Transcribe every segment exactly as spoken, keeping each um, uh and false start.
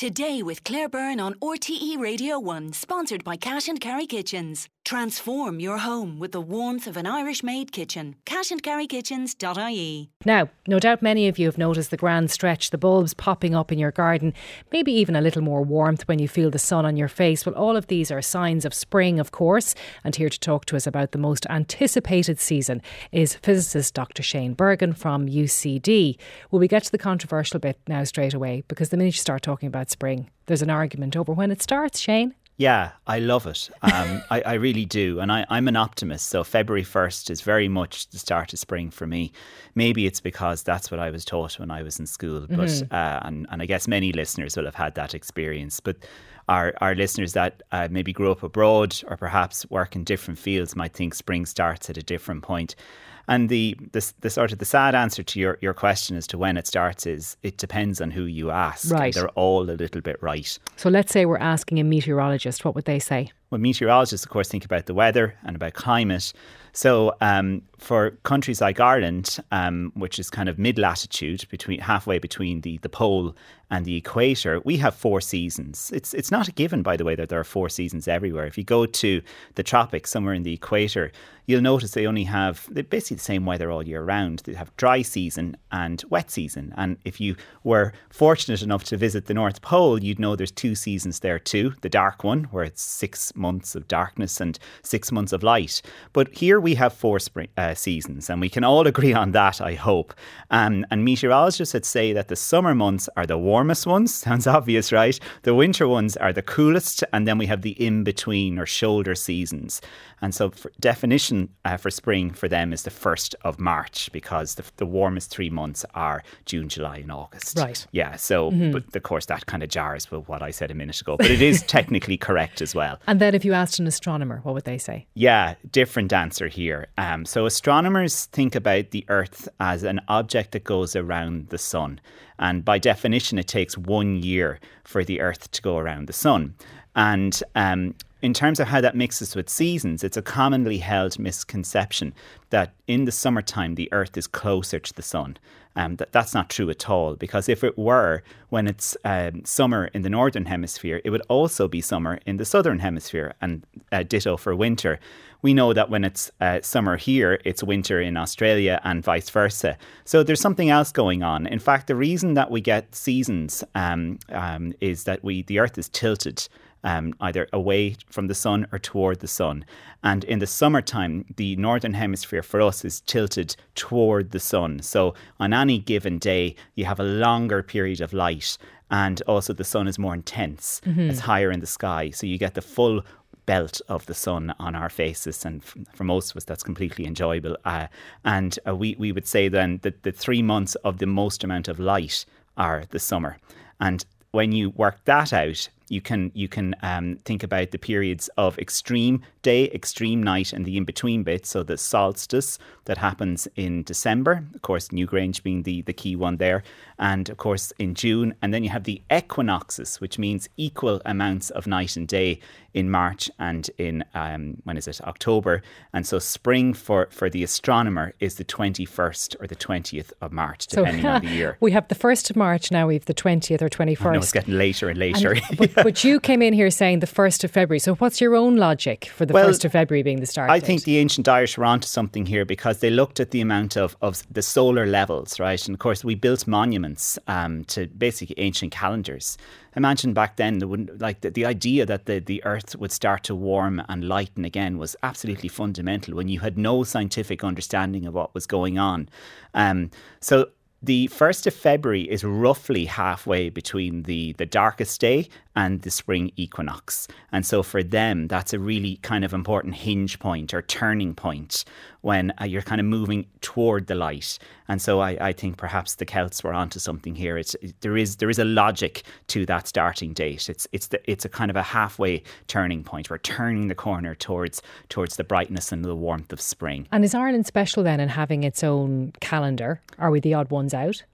Today with Claire Byrne on R T E Radio one, sponsored by Cash and Carry Kitchens. Transform your home with the warmth of an Irish-made kitchen. cash and carry kitchens dot I E. Now, no doubt many of you have noticed the grand stretch, the bulbs popping up in your garden, maybe even a little more warmth when you feel the sun on your face. Well, all of these are signs of spring, of course. And here to talk to us about the most anticipated season is physicist Doctor Shane Bergin from U C D. Will we get to the controversial bit now straight away? Because the minute you start talking about spring, there's an argument over when it starts, Shane. Yeah, I love it. Um, I, I really do. And I, I'm an optimist. So February first is very much the start of spring for me. Maybe it's because that's what I was taught when I was in school. But mm-hmm. uh, and, and I guess many listeners will have had that experience. But our, our listeners that uh, maybe grew up abroad or perhaps work in different fields might think spring starts at a different point. And the, the the sort of the sad answer to your, your question as to when it starts is it depends on who you ask. Right. They're all a little bit right. So let's say we're asking a meteorologist, what would they say? Well, meteorologists, of course, think about the weather and about climate. So um, for countries like Ireland, um, which is kind of mid-latitude, between halfway between the, the pole and the equator, we have four seasons. It's it's not a given, by the way, that there are four seasons everywhere. If you go to the tropics, somewhere in the equator, you'll notice they only have they're basically the same weather all year round. They have dry season and wet season. And if you were fortunate enough to visit the North Pole, you'd know there's two seasons there too. The dark one, where it's six months of darkness and six months of light. But here we have four spring uh, seasons, and we can all agree on that, I hope. Um, and meteorologists would say that the summer months are the warmest ones. Sounds obvious, right? The winter ones are the coolest, and then we have the in-between or shoulder seasons. And so for definition uh, for spring for them is the first of March, because the, the warmest three months are June, July and August. Right. Yeah, so, mm-hmm. but of course that kind of jars with what I said a minute ago. But it is technically correct as well. And then if you asked an astronomer, what would they say? Yeah, different answer here. Um, so astronomers think about the Earth as an object that goes around the sun. And by definition, it takes one year for the Earth to go around the sun. And um, in terms of how that mixes with seasons, it's a commonly held misconception that in the summertime, the Earth is closer to the sun. Um, that, that's not true at all, because if it were, when it's um, summer in the northern hemisphere, it would also be summer in the southern hemisphere, and uh, ditto for winter. We know that when it's uh, summer here, it's winter in Australia and vice versa. So there's something else going on. In fact, the reason that we get seasons um, um, is that we the Earth is tilted Um, either away from the sun or toward the sun. And in the summertime, the northern hemisphere for us is tilted toward the sun. So on any given day, you have a longer period of light, and also the sun is more intense. Mm-hmm. It's higher in the sky. So you get the full belt of the sun on our faces, and f- for most of us that's completely enjoyable. Uh, and uh, we, we would say then that the three months of the most amount of light are the summer. And when you work that out, you can you can um, think about the periods of extreme day, extreme night, and the in-between bit. So the solstice that happens in December, of course, Newgrange being the, the key one there, and of course in June. And then you have the equinoxes, which means equal amounts of night and day in March and in, um, when is it, October. And so spring for, for the astronomer is the twenty-first or the twentieth of March, depending so, on the year. We have the first of March now, we have the twentieth or twenty-first. I know, it's getting later and later. And, but, but you came in here saying the first of February. So what's your own logic for the well, first of February being the start I date? think the ancient Irish were onto something here, because they looked at the amount of, of the solar levels, right? And of course, we built monuments um, to basically ancient calendars. Imagine back then, there wouldn't, like the, the idea that the, the Earth would start to warm and lighten again was absolutely fundamental when you had no scientific understanding of what was going on. Um, so the first of February is roughly halfway between the, the darkest day and the spring equinox. And so for them, that's a really kind of important hinge point or turning point when uh, you're kind of moving toward the light. And so I, I think perhaps the Celts were onto something here. It's it, there is there is a logic to that starting date. It's it's the, it's a kind of a halfway turning point. We're turning the corner towards towards the brightness and the warmth of spring. And is Ireland special then in having its own calendar? Are we the odd ones out?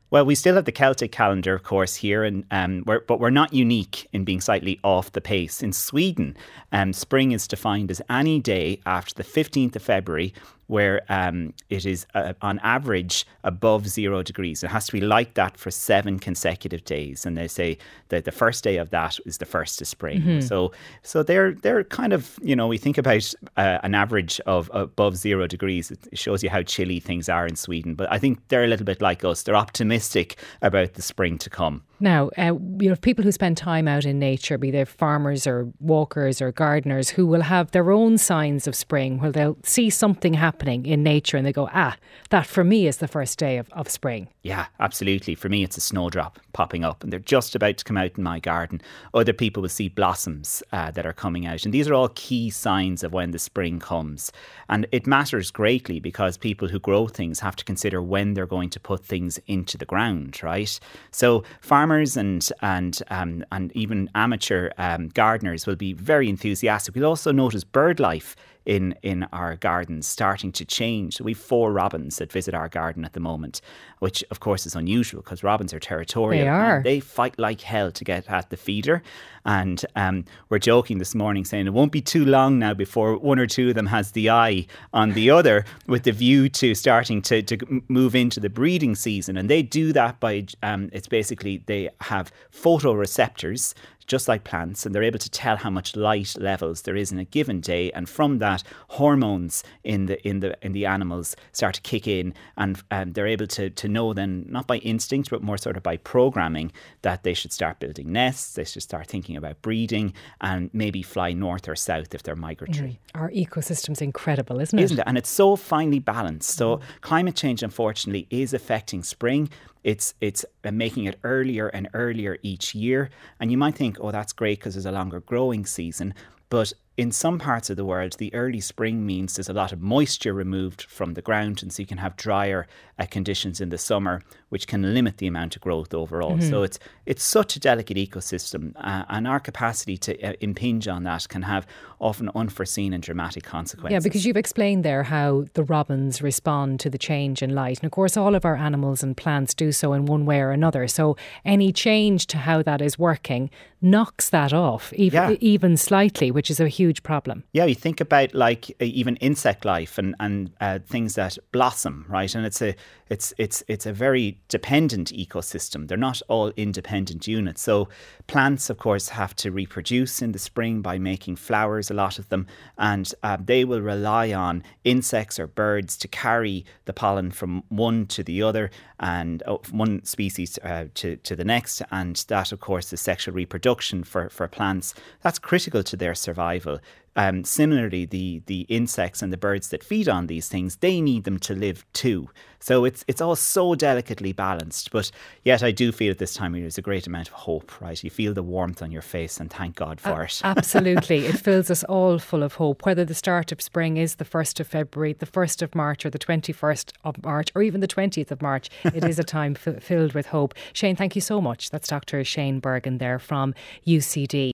Well, we still have the Celtic calendar, of course, here, and um, we're, but we're not unique in being slightly off the pace. In Sweden, um, spring is defined as any day after the fifteenth of February where um, it is uh, on average above zero degrees. It has to be like that for seven consecutive days. And they say that the first day of that is the first of spring. Mm-hmm. So so they're they're kind of, you know, we think about uh, an average of above zero degrees. It shows you how chilly things are in Sweden. But I think they're a little bit like us. They're optimistic about the spring to come. Now, uh, you know, people who spend time out in nature, be they farmers or walkers or gardeners, who will have their own signs of spring, where they'll see something happening in nature and they go, ah, that for me is the first day of, of spring. Yeah, absolutely. For me, it's a snowdrop popping up and they're just about to come out in my garden. Other people will see blossoms uh, that are coming out. And these are all key signs of when the spring comes. And it matters greatly because people who grow things have to consider when they're going to put things into the ground, right? So farmers Farmers and and um, and even amateur um, gardeners will be very enthusiastic. We'll also notice bird life in in our gardens starting to change. We've four robins that visit our garden at the moment, which of course is unusual because robins are territorial. They are. And they fight like hell to get at the feeder. And um, we're joking this morning saying it won't be too long now before one or two of them has the eye on the other with the view to starting to, to move into the breeding season. And they do that by, um, it's basically they have photoreceptors just like plants, and they're able to tell how much light levels there is in a given day, and from that, hormones in the in the in the animals start to kick in, and um, they're able to to know then, not by instinct but more sort of by programming, that they should start building nests, they should start thinking about breeding, and maybe fly north or south if they're migratory. Mm. Our ecosystem's incredible, isn't it? Isn't it? And it's so finely balanced. So mm. climate change, unfortunately, is affecting spring. It's it's making it earlier and earlier each year. And you might think, oh, that's great because there's a longer growing season. But in some parts of the world, the early spring means there's a lot of moisture removed from the ground, and so you can have drier uh, conditions in the summer, which can limit the amount of growth overall. Mm-hmm. So it's it's such a delicate ecosystem, uh, and our capacity to uh, impinge on that can have often unforeseen and dramatic consequences. Yeah, because you've explained there how the robins respond to the change in light. And of course, all of our animals and plants do so in one way or another. So any change to how that is working knocks that off, even, yeah. even slightly, which is a huge problem. Yeah, you think about like even insect life and and uh, things that blossom, right? And it's a it's it's it's a very dependent ecosystem. They're not all independent units. So plants, of course, have to reproduce in the spring by making flowers, a lot of them, and uh, they will rely on insects or birds to carry the pollen from one to the other, and oh, one species uh, to to the next. And that, of course, is sexual reproduction for for plants. That's critical to their survival. Um, similarly, the the insects and the birds that feed on these things, they need them to live too. So it's it's all so delicately balanced. But yet I do feel at this time of year there's a great amount of hope, right? You feel the warmth on your face and thank God for uh, it. Absolutely. It fills us all full of hope. Whether the start of spring is the first of February, the first of March or the twenty-first of March or even the twentieth of March, it is a time f- filled with hope. Shane, thank you so much. That's Doctor Shane Bergin there from U C D.